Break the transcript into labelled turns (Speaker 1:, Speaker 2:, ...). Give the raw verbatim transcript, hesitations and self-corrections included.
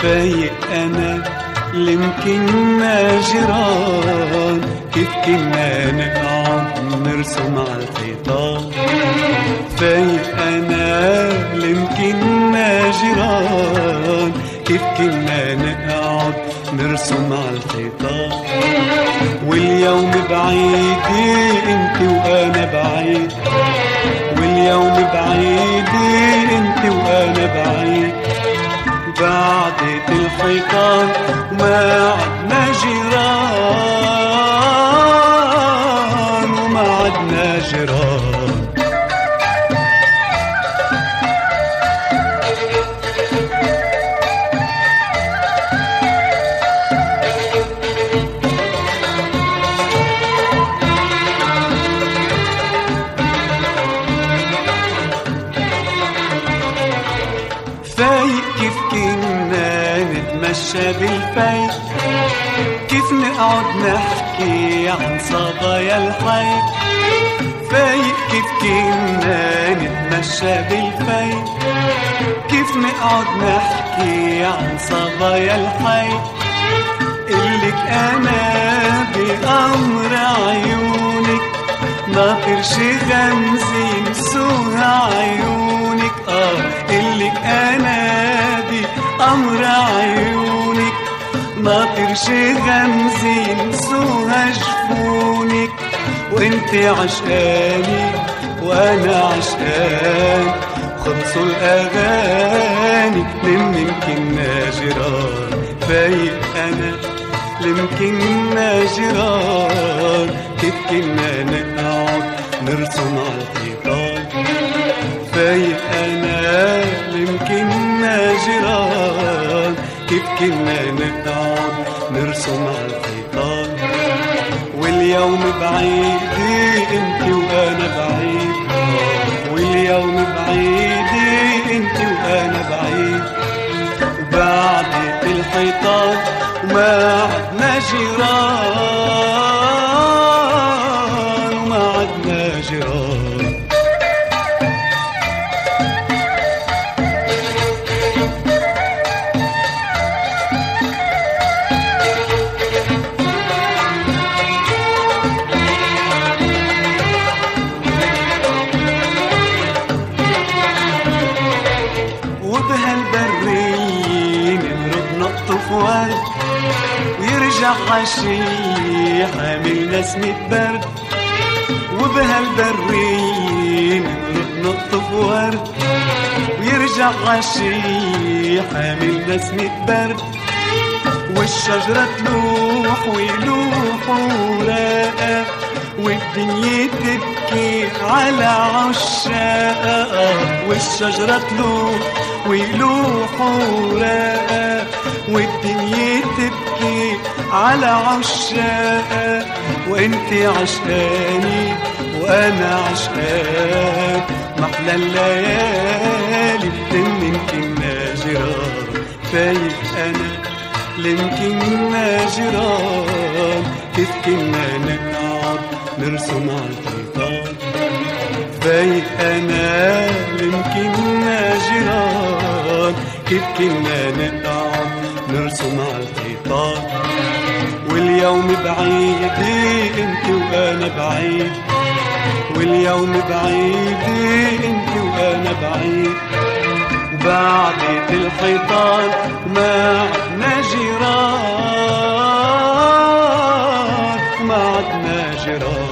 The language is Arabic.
Speaker 1: فايق أنا لمكننا جيران، كيف كنا نقعد نرسم على الحيطان. فايق أنا لمكننا جيران، كيف كنا نقعد نرسم على الحيطان. واليوم بعيد انت وانا بعيد، واليوم بعيد انت وانا بعيد، بعدت الحيطان وما عدنا جيران، وما عدنا جيران. فايق كيف كنا نتمشى بالفايق، كيف نقعد نحكي عن صبايا الحي. فايق كيف كنا نتمشى بالفايق، كيف نقعد نحكي عن صبايا الحي. قلك أنا بأمر عيونك، ناطر شي غمزة ينسوها عيونك. آه قلك أنا بأمر عيونك، ناطر شي غمزة ينسوها جفونك. وانت عشقاني وانا عشقان، خلصوا الأغاني لمن كنا جيران. فايق أنا لمكننا جيران، كيف كنا نقعد نرسم على الحيطان. فايق أنا لمكننا جيران، كيف كنا نقعد نرسم على الحيطان. واليوم بعيد انت وانا بعيد، واليوم بعيد انت وانا بعيد، وبعدت الحيطان وما عدنا جيران، وما عدنا جيران. وبهالبرين نرد نقطف ورد، ويرجع عشي حامل نسمة برد. وبهالبرين نرد نقطف ورد، ويرجع عشي حامل نسمة برد. والشجرة تلوح ويلوح وراقة، والدنيا تبكي على عشاقها. والشجرة تلوح ويلوح وراقة، والدنيا تبكي على عشاقها. وانت عشقاني وانا عشقان، محلى الليالي لمن كنا جيران. فايق انا لمكننا جيران، كيف كنا نقعد نرسم على الحيطان. فايق أنا لمكننا جيران، كيف كنا نقعد نرسم على الحيطان. واليوم بعيد انت وانا بعيد، واليوم بعيد انت وانا بعيد، وبعدت الحيطان وما عدنا جيران، وما عدنا جيران.